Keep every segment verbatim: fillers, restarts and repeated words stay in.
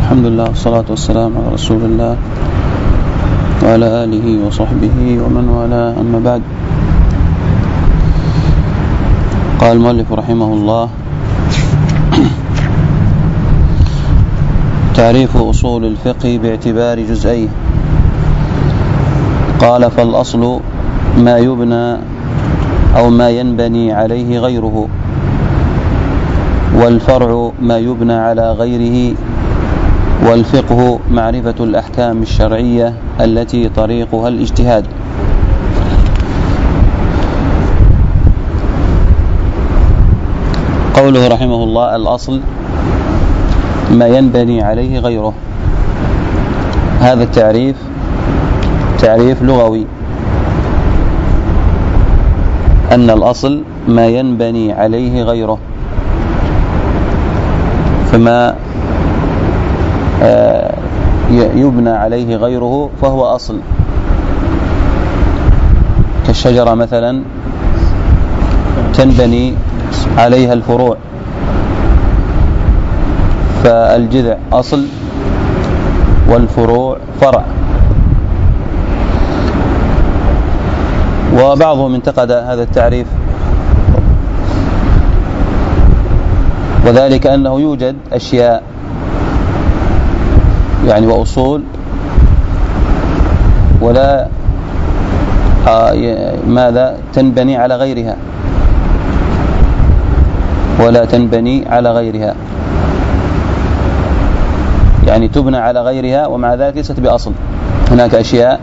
الحمد لله والصلاة والسلام على رسول الله وعلى آله وصحبه ومن والاه، أما بعد. قال المؤلف رحمه الله: تعريف أصول الفقه باعتبار جزئيه. قال: فالأصل ما يبنى أو ما ينبني عليه غيره، والفرع ما يبنى على غيره، والفقه معرفة الأحكام الشرعية التي طريقها الاجتهاد. قوله رحمه الله: الأصل ما ينبني عليه غيره. هذا التعريف تعريف لغوي، أن الأصل ما ينبني عليه غيره، فما يبنى عليه غيره فهو أصل، كالشجرة مثلا تنبني عليها الفروع، فالجذع أصل والفروع فرع. وبعضهم انتقد هذا التعريف، وذلك أنه يوجد أشياء يعني وأصول ولا ماذا تنبني على غيرها ولا تنبني على غيرها يعني تبنى على غيرها ومع ذلك ليست بأصل. هناك أشياء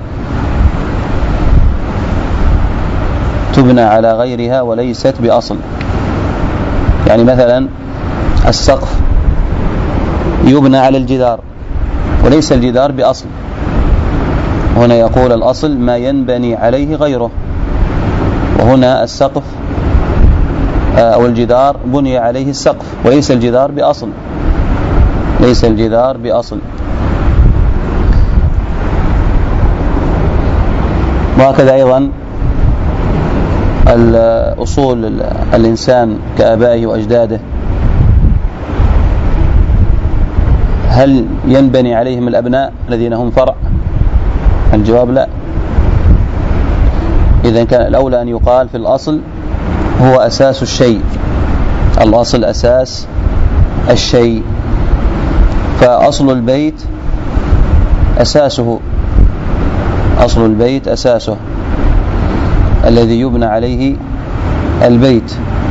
تبنى على غيرها وليست بأصل، يعني مثلا السقف يبنى على الجدار وليس الجدار بأصل. هنا يقول الأصل ما ينبني عليه غيره، وهنا السقف أو الجدار بني عليه السقف وليس الجدار بأصل، ليس الجدار بأصل. وهكذا أيضا الأصول الإنسان كآبائه وأجداده، هل ينبني عليهم الأبناء الذين هم فرع؟ الجواب لا. إذن كان الأولى أن يقال في الأصل هو أساس الشيء، الأصل أساس الشيء، فأصل البيت أساسه أصل البيت أساسه الذي يبنى عليه البيت.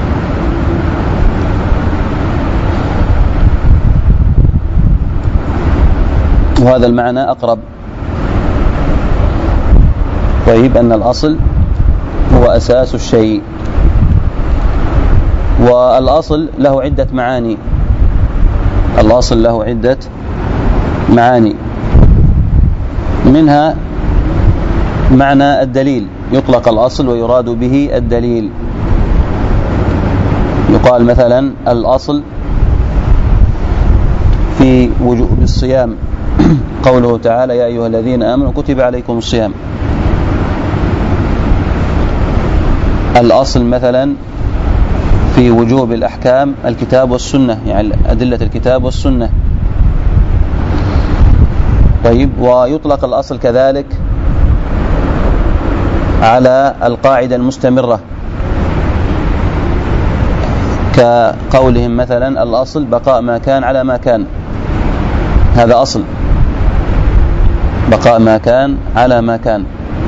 وهذا المعنى أقرب. طيب، أن الأصل هو أساس الشيء. والأصل له عدة معاني، الأصل له عدة معاني، منها معنى الدليل، يطلق الأصل ويراد به الدليل. يقال مثلا الأصل في وجوب الصيام قوله تعالى: يا أيها الذين آمنوا كتب عليكم الصيام. الأصل مثلا في وجوب الأحكام الكتاب والسنة، يعني أدلة الكتاب والسنة. طيب، ويطلق الأصل كذلك على القاعدة المستمرة، كقولهم مثلا: الأصل بقاء ما كان على ما كان. هذا أصل، بقاء ما كان على ما كان.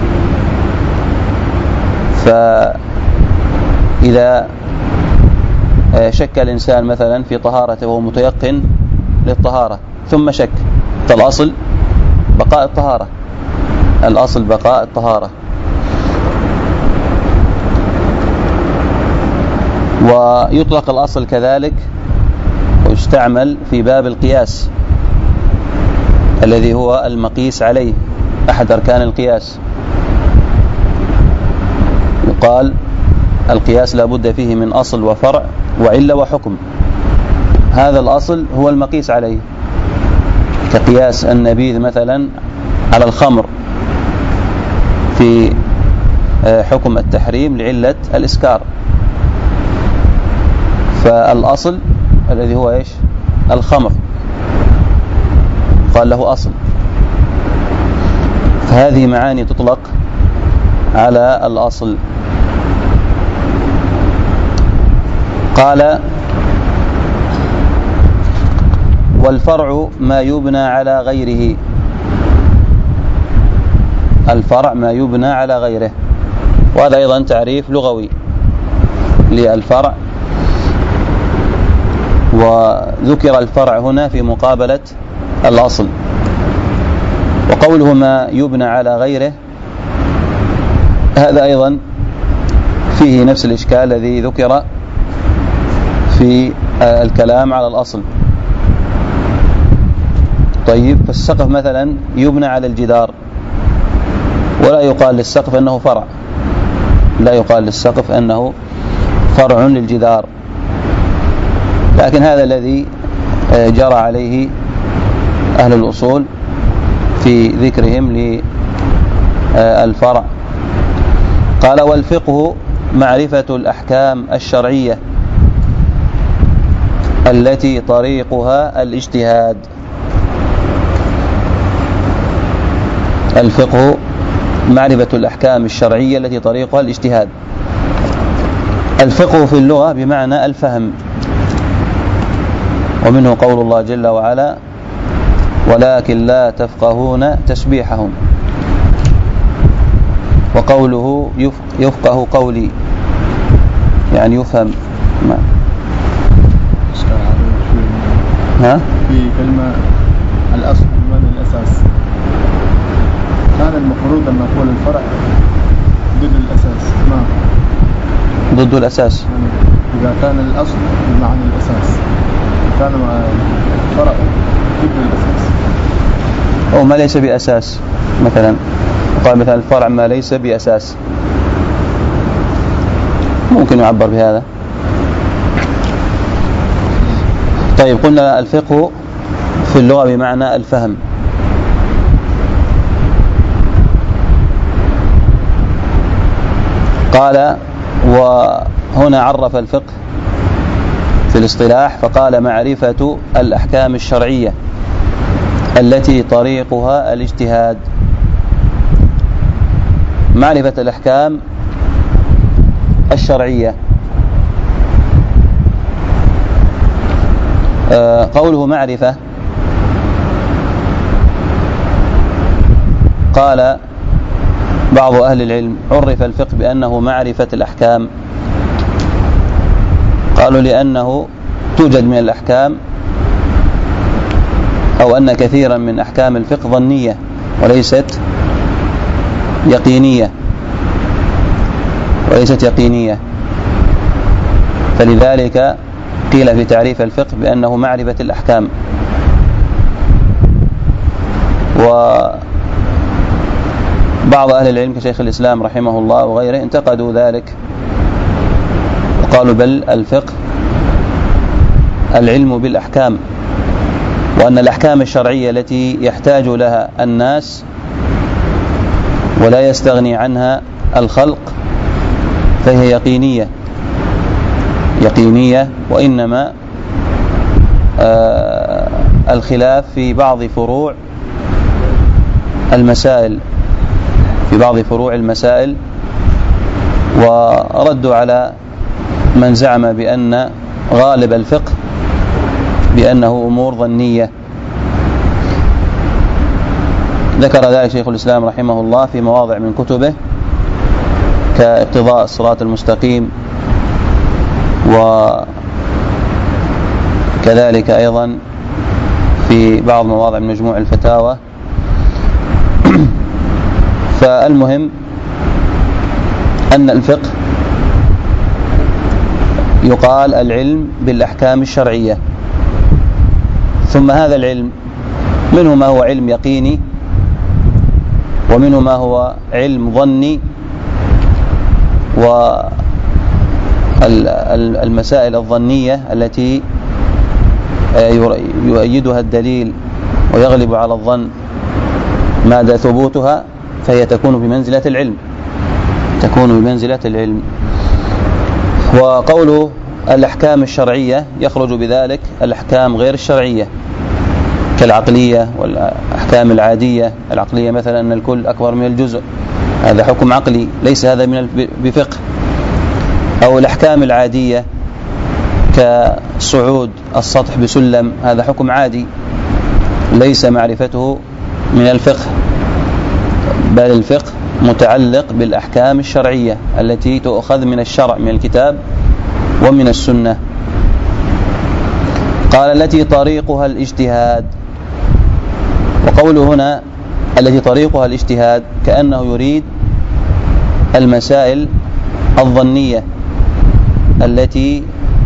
فإذا شك الإنسان مثلا في طهارته وهو متيقن للطهارة ثم شك، فالأصل بقاء الطهارة، الأصل بقاء الطهارة. ويطلق الأصل كذلك ويستعمل في باب القياس الذي هو المقيس عليه، أحد أركان القياس. يقال القياس لا بد فيه من أصل وفرع وعلة وحكم. هذا الأصل هو المقيس عليه، كقياس النبيذ مثلا على الخمر في حكم التحريم لعلة الإسكار. فالأصل الذي هو إيش؟ الخمر. يقال له أصل. فهذه معاني تطلق على الأصل. قال: والفرع ما يبنى على غيره. الفرع ما يبنى على غيره، وهذا أيضا تعريف لغوي للفرع. وذكر الفرع هنا في مقابلة الأصل. وقوله ما يبنى على غيره هذا أيضا فيه نفس الإشكال الذي ذكر في الكلام على الأصل. طيب، فالسقف مثلا يبنى على الجدار، ولا يقال للسقف أنه فرع، لا يقال للسقف أنه فرع للجدار. لكن هذا الذي جرى عليه أهل الأصول في ذكرهم للفرع. قال: والفقه معرفة الأحكام الشرعية التي طريقها الاجتهاد. الفقه معرفة الأحكام الشرعية التي طريقها الاجتهاد. الفقه في اللغة بمعنى الفهم، ومنه قول الله جل وعلا: ولكن لا تفقهون تسبيحهم. وقوله يفقه قولي يعني يفهم. ما ها؟ في كلمة الأصل من الأساس، كان المفروض أن نقول الفرع ضد الأساس. ما ضد الأساس؟ يعني إذا كان الأصل بمعنى الأساس، كان الفرع ضد الأساس أو ما ليس بأساس. مثلا قال مثلا الفرع ما ليس بأساس، ممكن يعبر بهذا. طيب، قلنا الفقه في اللغة بمعنى الفهم. قال: وهنا عرف الفقه في الاصطلاح فقال: معرفة الأحكام الشرعية التي طريقها الاجتهاد. معرفة الأحكام الشرعية. آه قوله معرفة، قال بعض أهل العلم: عرف الفقه بأنه معرفة الأحكام. قالوا لأنه توجد من الأحكام، أو أن كثيرا من أحكام الفقه ظنية وليست يقينية وليست يقينية فلذلك قيل في تعريف الفقه بأنه معرفة الأحكام. وبعض أهل العلم كشيخ الإسلام رحمه الله وغيره انتقدوا ذلك وقالوا: بل الفقه العلم بالأحكام، وأن الأحكام الشرعية التي يحتاج لها الناس ولا يستغني عنها الخلق فهي يقينية يقينية وإنما آه الخلاف في بعض فروع المسائل في بعض فروع المسائل وردوا على من زعم بأن غالب الفقه بأنه أمور ظنية. ذكر ذلك شيخ الإسلام رحمه الله في مواضع من كتبه كاقتضاء الصراط المستقيم، وكذلك أيضا في بعض مواضع من مجموع الفتاوى. فالمهم أن الفقه يقال العلم بالأحكام الشرعية، ثم هذا العلم منه ما هو علم يقيني ومنه ما هو علم ظني، والمسائل الظنية التي يؤيدها الدليل ويغلب على الظن ماذا ثبوتها فهي تكون بمنزلة العلم تكون بمنزلة العلم. وقوله الأحكام الشرعية يخرج بذلك الأحكام غير الشرعية، كالعقلية والأحكام العادية. العقلية مثلا أن الكل أكبر من الجزء، هذا حكم عقلي، ليس هذا من بفقه. أو الأحكام العادية كصعود السطح بسلم، هذا حكم عادي ليس معرفته من الفقه، بل الفقه متعلق بالأحكام الشرعية التي تؤخذ من الشرع، من الكتاب ومن السنة. قال التي طريقها الاجتهاد. وقوله هنا التي طريقها الاجتهاد كأنه يريد المسائل الظنية التي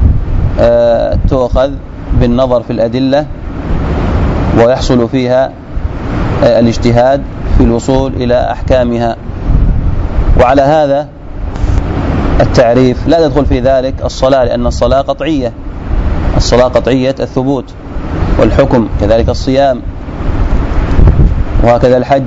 تؤخذ بالنظر في الأدلة ويحصل فيها الاجتهاد في الوصول إلى أحكامها. وعلى هذا التعريف لا تدخل في ذلك الصلاة، لأن الصلاة قطعية، الصلاة قطعية الثبوت، والحكم كذلك الصيام، وهكذا الحج.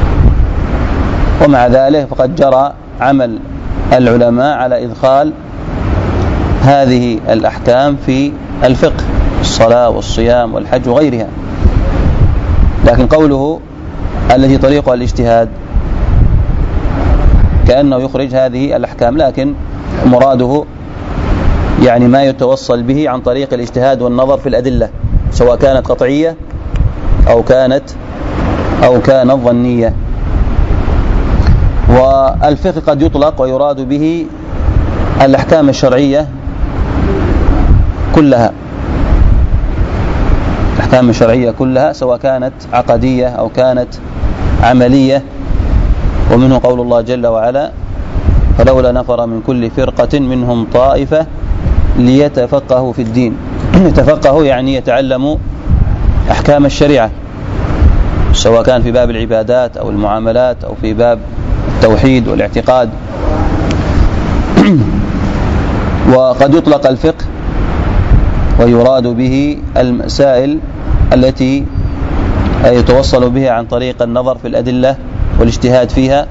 ومع ذلك فقد جرى عمل العلماء على إدخال هذه الأحكام في الفقه، الصلاة والصيام والحج وغيرها. لكن قوله التي طريقها الاجتهاد كأنه يخرج هذه الأحكام، لكن مراده يعني ما يتوصل به عن طريق الاجتهاد والنظر في الأدلة، سواء كانت قطعية أو كانت أو كانت ظنية. والفقه قد يطلق ويراد به الأحكام الشرعية كلها، الأحكام الشرعية كلها سواء كانت عقدية أو كانت عملية. ومنه قول الله جل وعلا فلولا نفر من كل فرقة منهم طائفة ليتفقهوا في الدين. يتفقهوا يعني يتعلموا أحكام الشريعة، سواء كان في باب العبادات أو المعاملات أو في باب التوحيد والاعتقاد. وقد يطلق الفقه ويراد به المسائل التي يتوصل بها عن طريق النظر في الأدلة والاجتهاد فيها،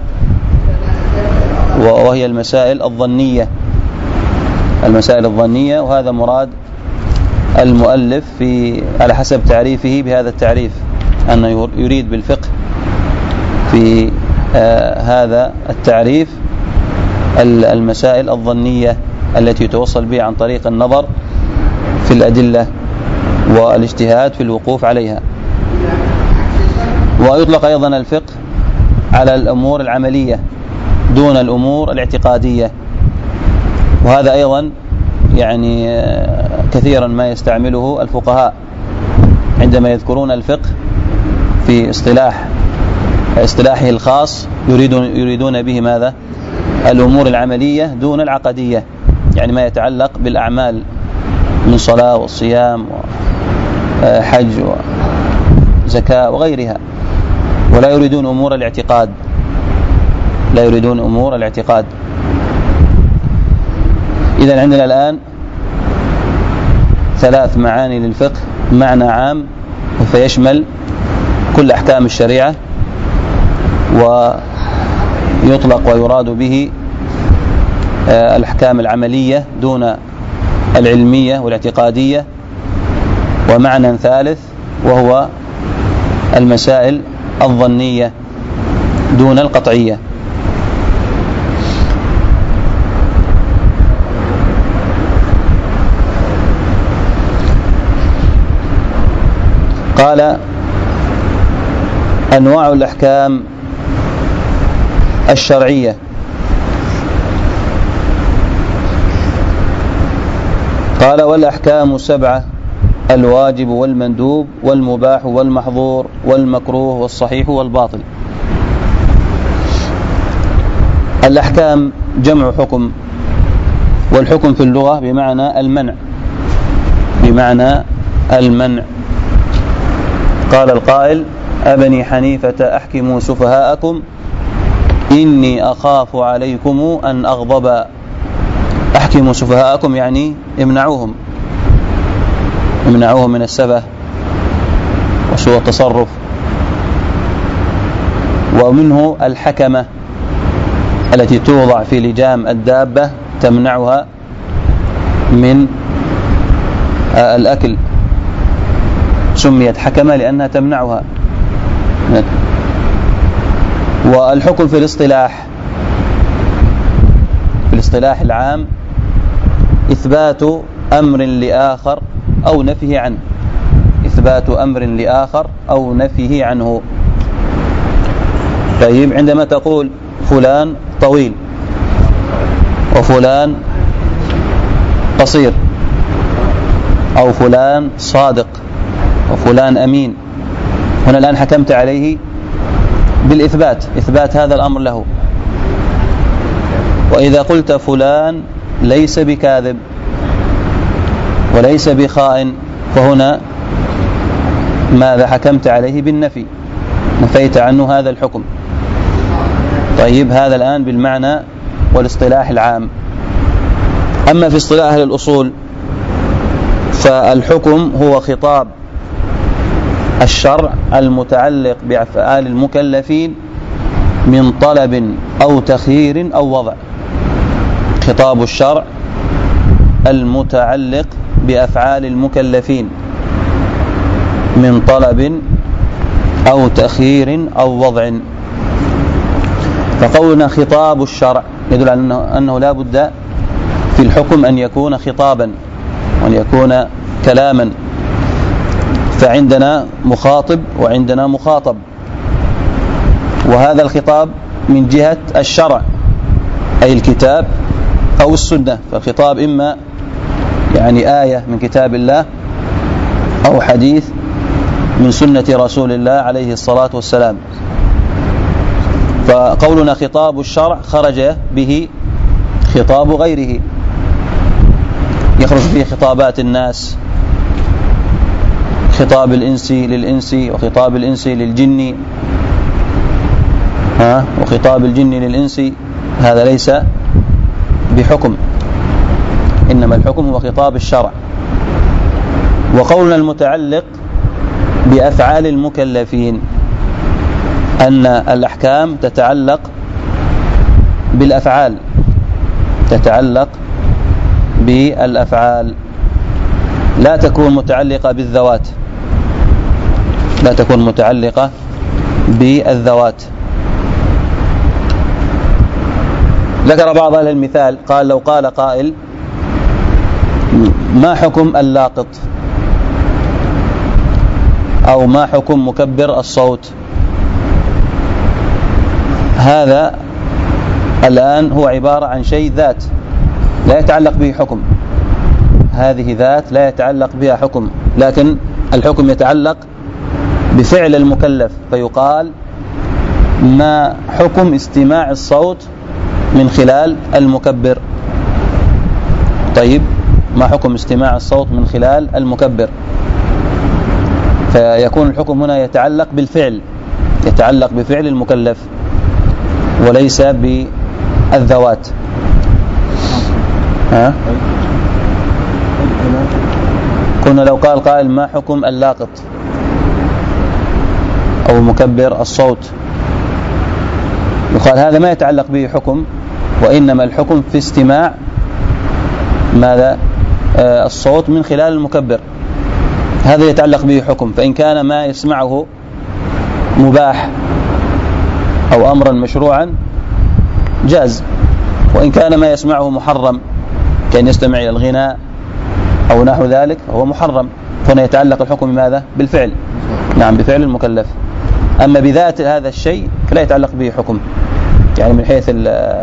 وهي المسائل الظنية، المسائل الظنية. وهذا مراد المؤلف في على حسب تعريفه بهذا التعريف، أنه يريد بالفقه في آه هذا التعريف المسائل الظنية التي يتوصل بها عن طريق النظر في الأدلة والاجتهاد في الوقوف عليها. ويطلق أيضا الفقه على الأمور العملية دون الأمور الاعتقادية، وهذا أيضا يعني كثيرا ما يستعمله الفقهاء عندما يذكرون الفقه في اصطلاح اصطلاحه الخاص، يريدون يريدون به ماذا؟ الأمور العملية دون العقدية، يعني ما يتعلق بالأعمال من صلاة والصيام وحج وزكاة وغيرها، ولا يريدون أمور الاعتقاد، لا يريدون أمور الاعتقاد. إذن عندنا الآن ثلاث معاني للفقه: معنى عام فيشمل كل أحكام الشريعة، ويطلق ويراد به الأحكام العملية دون العلمية والاعتقادية. ومعنى ثالث وهو المسائل الظنية دون القطعية. قال: أنواع الأحكام الشرعية. قال: والأحكام سبعة: الواجب والمندوب والمباح والمحظور والمكروه والصحيح والباطل. الأحكام جمع حكم، والحكم في اللغة بمعنى المنع، بمعنى المنع. قال القائل: أبني حنيفة أحكموا سفهاءكم إني أخاف عليكم أن أغضب. أحكموا سفهاءكم يعني امنعوهم، امنعوهم من السفه وسوء التصرف. ومنه الحكمة التي توضع في لجام الدابة تمنعها من الأكل، سميت حكما لأنها تمنعها. والحكم في الاصطلاح في الاصطلاح العام إثبات أمر لآخر أو نفيه عنه، إثبات أمر لآخر أو نفيه عنه. طيب، عندما تقول فلان طويل وفلان قصير، أو فلان صادق وفلان أمين، هنا الآن حكمت عليه بالإثبات، إثبات هذا الأمر له. وإذا قلت فلان ليس بكاذب وليس بخائن، فهنا ماذا؟ حكمت عليه بالنفي، نفيت عنه هذا الحكم. طيب، هذا الآن بالمعنى والاصطلاح العام. أما في اصطلاح أهل الأصول فالحكم هو خطاب الشرع المتعلق بأفعال المكلفين من طلب أو تخيير أو وضع. خطاب الشرع المتعلق بأفعال المكلفين من طلب أو تخيير أو وضع. فقولنا خطاب الشرع يدل على أنه, أنه لا بد في الحكم أن يكون خطابا وأن يكون كلاما. فعندنا مخاطب وعندنا مخاطب، وهذا الخطاب من جهة الشرع أي الكتاب أو السنة. فالخطاب إما يعني آية من كتاب الله أو حديث من سنة رسول الله عليه الصلاة والسلام. فقولنا خطاب الشرع خرج به خطاب غيره، يخرج به خطابات الناس، خطاب الإنس للإنس وخطاب الإنس للجن، ها وخطاب الجن للإنس، هذا ليس بحكم، إنما الحكم هو خطاب الشرع. وقولنا المتعلق بأفعال المكلفين أن الأحكام تتعلق بالأفعال، تتعلق بالأفعال، لا تكون متعلقة بالذوات، لا تكون متعلقة بالذوات. ذكر بعض أهل المثال قال: لو قال قائل ما حكم اللاقط، أو ما حكم مكبر الصوت، هذا الآن هو عبارة عن شيء ذات لا يتعلق به حكم، هذه ذات لا يتعلق بها حكم، لكن الحكم يتعلق بفعل المكلف، فيقال ما حكم استماع الصوت من خلال المكبر. طيب، ما حكم استماع الصوت من خلال المكبر؟ فيكون الحكم هنا يتعلق بالفعل، يتعلق بفعل المكلف وليس بالذوات. ها؟ كنا لو قال قائل ما حكم اللاقط أو مكبر الصوت، يقال هذا ما يتعلق به حكم، وإنما الحكم في استماع ماذا؟ آه الصوت من خلال المكبر، هذا يتعلق به حكم. فإن كان ما يسمعه مباح أو أمرا مشروعا جاز، وإن كان ما يسمعه محرم كان يستمع إلى الغناء أو نحو ذلك فهو محرم، فهنا يتعلق الحكم بماذا؟ بالفعل، نعم بفعل المكلف. أما بذات هذا الشيء فلا يتعلق به حكم، يعني من حيث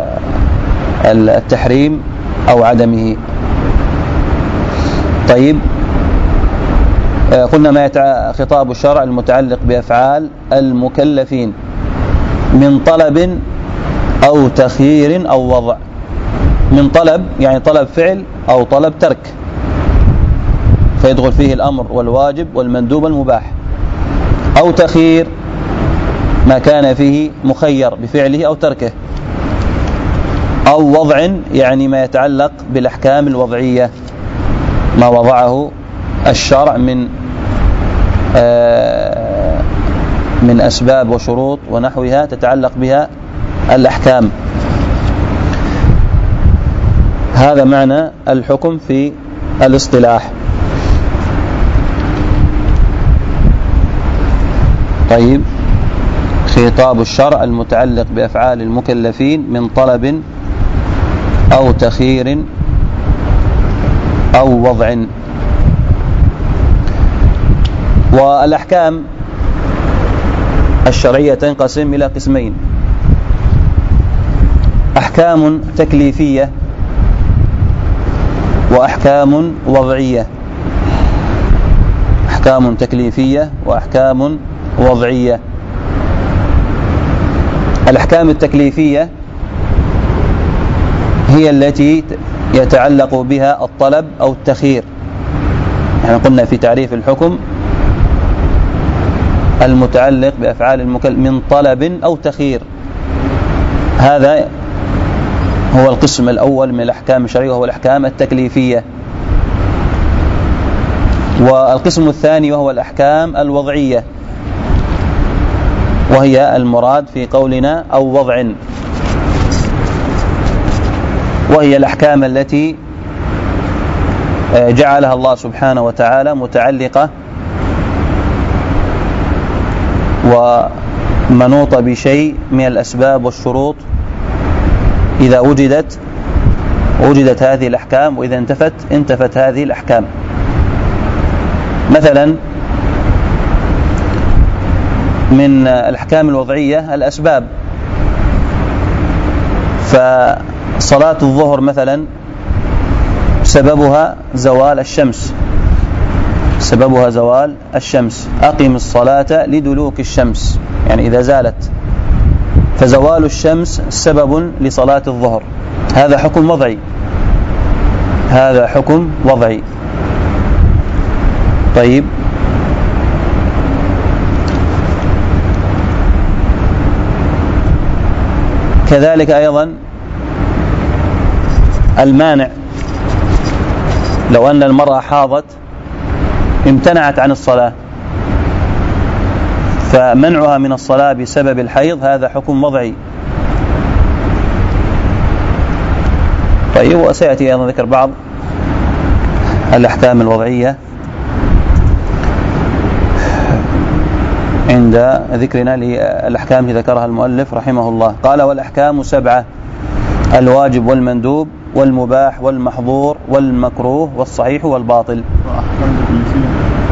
التحريم أو عدمه. طيب، قلنا ما يتع... خطاب الشرع المتعلق بأفعال المكلفين من طلب أو تخيير أو وضع. من طلب يعني طلب فعل أو طلب ترك، فيدخل فيه الأمر والواجب والمندوب المباح. أو تخيير ما كان فيه مخير بفعله أو تركه. أو وضع يعني ما يتعلق بالأحكام الوضعية، ما وضعه الشرع من آه من أسباب وشروط ونحوها تتعلق بها الأحكام. هذا معنى الحكم في الاصطلاح. طيب، خطاب الشرع المتعلق بأفعال المكلفين من طلب أو تخيير أو وضع. والأحكام الشرعية تنقسم إلى قسمين: أحكام تكليفية وأحكام وضعية. أحكام تكليفية وأحكام وضعية. الأحكام التكليفية هي التي يتعلق بها الطلب أو التخيير. نحن قلنا في تعريف الحكم: المتعلق بأفعال المكلف من طلب أو تخيير. هذا هو القسم الأول من الأحكام الشرعية، وهو الأحكام التكليفية. والقسم الثاني وهو الأحكام الوضعية، وهي المراد في قولنا أو وضع، وهي الأحكام التي جعلها الله سبحانه وتعالى متعلقة ومنوطة بشيء من الأسباب والشروط. إذا وجدت وجدت هذه الأحكام، وإذا انتفت انتفت هذه الأحكام. مثلا من الأحكام الوضعية الأسباب، فصلاة الظهر مثلا سببها زوال الشمس، سببها زوال الشمس. أقم الصلاة لدلوك الشمس، يعني إذا زالت، فزوال الشمس سبب لصلاة الظهر. هذا حكم وضعي، هذا حكم وضعي. طيب، كذلك أيضا المانع، لو أن المرأة حاضت امتنعت عن الصلاة، فمنعها من الصلاة بسبب الحيض هذا حكم وضعي. طيب، وسيأتي أيضا ذكر بعض الأحكام الوضعية عند ذكرنا للأحكام التي ذكرها المؤلف رحمه الله. قال: والأحكام سبعة: الواجب والمندوب والمباح والمحظور والمكروه والصحيح والباطل. أحكام تكليفية.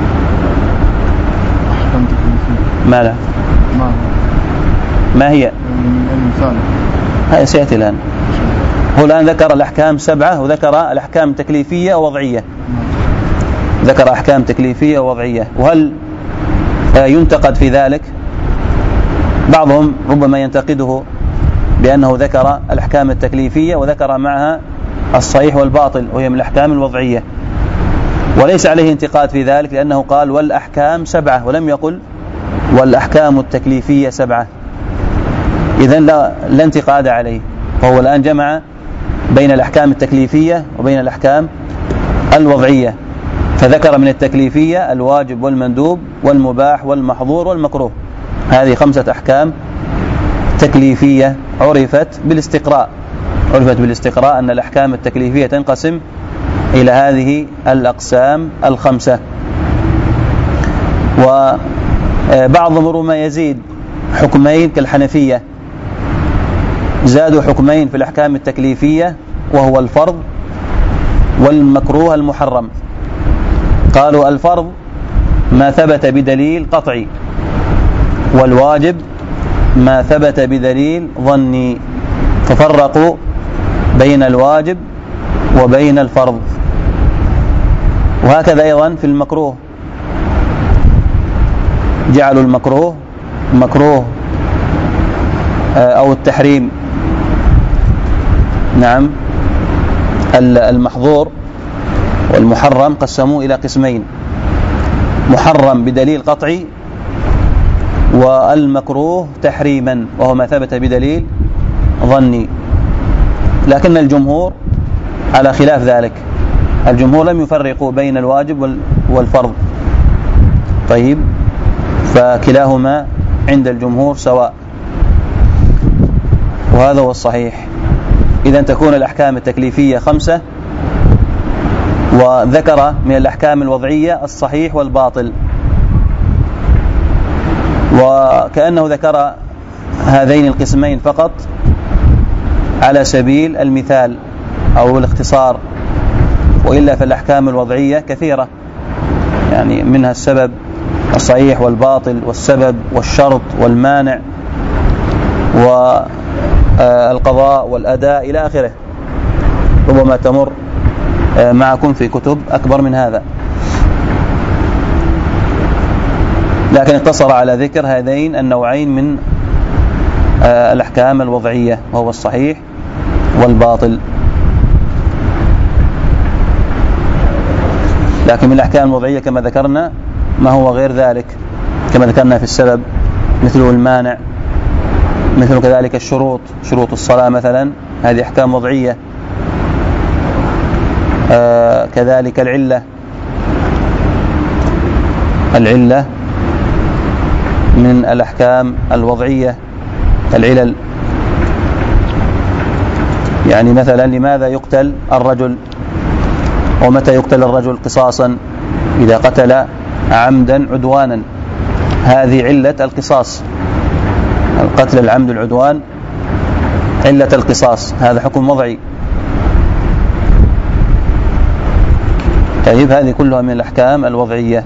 أحكام تكليفية. ما لا ما ما هي؟ المثال هذا سيأتي الآن. هو الآن ذكر الأحكام سبعة، وذكر الأحكام تكليفية ووضعية. ذكر أحكام تكليفية ووضعية. وهل ينتقد في ذلك؟ بعضهم ربما ينتقده بأنه ذكر الأحكام التكليفية وذكر معها الصحيح والباطل، وهي من الأحكام الوضعية، وليس عليه انتقاد في ذلك، لأنه قال: والأحكام سبعة، ولم يقل والأحكام التكليفية سبعة. إذن لا, لا انتقاد عليه. فهو الآن جمع بين الأحكام التكليفية وبين الأحكام الوضعية، فذكر من التكليفية الواجب والمندوب والمباح والمحظور والمكروه. هذه خمسة أحكام تكليفية عرفت بالاستقراء. عرفت بالاستقراء أن الأحكام التكليفية تنقسم إلى هذه الأقسام الخمسة. وبعضهم ربما يزيد حكمين كالحنفية، زادوا حكمين في الأحكام التكليفية، وهو الفرض والمكروه المحرم. قالوا: الفرض ما ثبت بدليل قطعي، والواجب ما ثبت بدليل ظني. ففرقوا بين الواجب وبين الفرض. وهكذا أيضا في المكروه، جعلوا المكروه مكروه أو التحريم، نعم، المحظور والمحرم قسموه إلى قسمين: محرم بدليل قطعي، والمكروه تحريما وهو ما ثبت بدليل ظني. لكن الجمهور على خلاف ذلك، الجمهور لم يفرقوا بين الواجب والفرض. طيب، فكلاهما عند الجمهور سواء، وهذا هو الصحيح. إذن تكون الأحكام التكليفية خمسة، وذكر من الأحكام الوضعية الصحيح والباطل. وكأنه ذكر هذين القسمين فقط على سبيل المثال أو الاختصار، وإلا فالأحكام الوضعية كثيرة، يعني منها السبب الصحيح والباطل، والسبب والشرط والمانع والقضاء والأداء إلى آخره، ربما تمر معكم في كتب أكبر من هذا، لكن اقتصر على ذكر هذين النوعين من الأحكام الوضعية، وهو الصحيح والباطل. لكن من الأحكام الوضعية كما ذكرنا ما هو غير ذلك، كما ذكرنا في السبب مثل المانع، مثل كذلك الشروط، شروط الصلاة مثلا، هذه أحكام وضعية. آه كذلك العلة، العلة من الأحكام الوضعية، العلل، يعني مثلا لماذا يقتل الرجل، ومتى يقتل الرجل قصاصا، إذا قتل عمدا عدوانا، هذه علة القصاص، القتل العمد العدوان علة القصاص، هذا حكم وضعي. طيب هذه كلها من الأحكام الوضعية.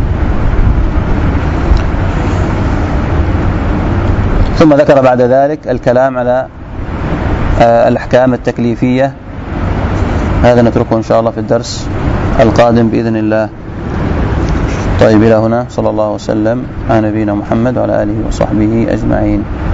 ثم ذكر بعد ذلك الكلام على الأحكام التكليفية، هذا نتركه إن شاء الله في الدرس القادم بإذن الله. طيب إلى هنا، صلى الله وسلم على نبينا محمد وعلى آله وصحبه أجمعين.